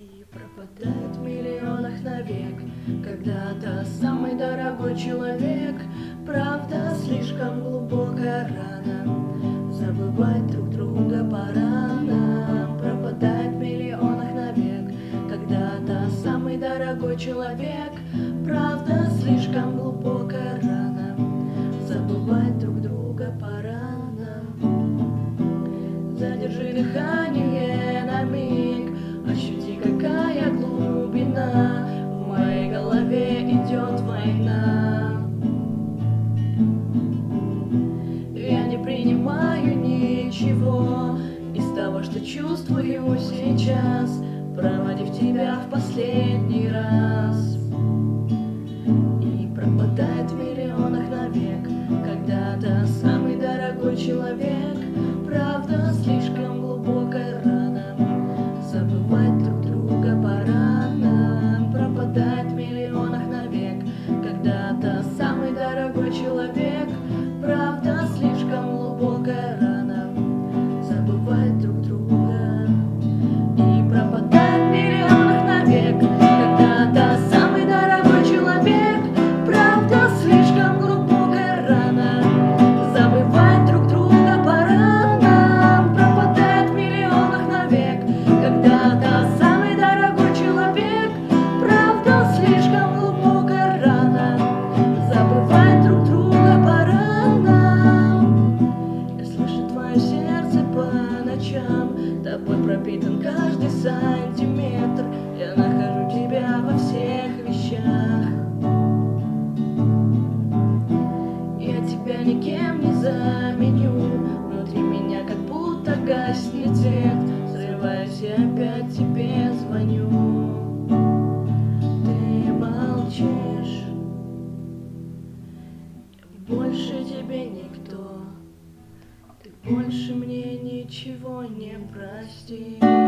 И пропадает в миллионах навек когда-то самый дорогой человек. Правда, слишком глубокая рана, забывать друг друга порано. Пропадает в миллионах навек когда-то самый дорогой человек. Правда, слишком глубокая рана, забывать друг друга порано. Задержи дыхание на миг, ощути, какая глубина. В моей голове идет война. Я не принимаю ничего из того, что чувствую сейчас, проводив тебя в последний раз. И пропадает в миллионах навек когда-то самый дорогой человек. Правда, слишком глубокая рана, забывать друг друга порано. Пропадает в миллионах навек когда-то самый дорогой человек. Правда, слишком глубокая рана, забывать друг друга. И пропадает в миллионах навек когда-то самый дорогой человек. Правда, слишком глубокая рана, забывать друг друга порано. Пропадает в миллионах навек когда-то самый дорогой человек. Правда, слишком глубокая рана, забывать друг друга порано. Я слышу твое сердце по ночам, тобой пропитан каждый сантиметр. Я нахожу тебя во всех вещах. Я тебя никем не заменю, внутри меня как будто гаснет свет. Срываюсь и опять тебе звоню. Ты молчишь, больше тебе никто. Ты больше мне ничего не простишь.